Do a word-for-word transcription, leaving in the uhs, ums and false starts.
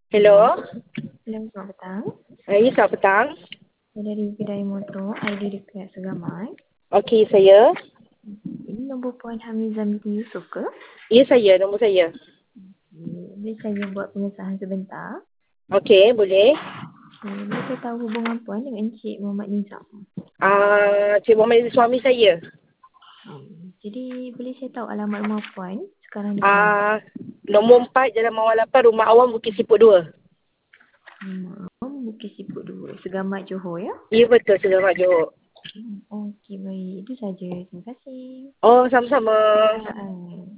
Hello. Hello, selamat petang. Eh, ya, selamat petang. Saya dari kedai motor I D dekat Segamat. Okey, saya. Ini nombor puan Hamizah binti Yusof ke? Ya, saya. Nombor saya. Boleh saya buat pengesahan sebentar? Okey, boleh. Okay. Boleh saya tahu hubungan puan dengan Encik Muhammad Nizam? Ah, Cik Muhammad ini suami saya. Hmm. Jadi boleh saya tahu alamat rumah puan sekarang di mana? Ah, nombor empat Jalan Mawar lapan, Rumah Awam, Bukit Siput dua. Hmm. Bukit Siput dua, Segamat Johor ya? Ya, betul. Selamat Johor. Hmm. Okey, baik. Itu saja. Terima kasih. Oh, sama-sama. Ha.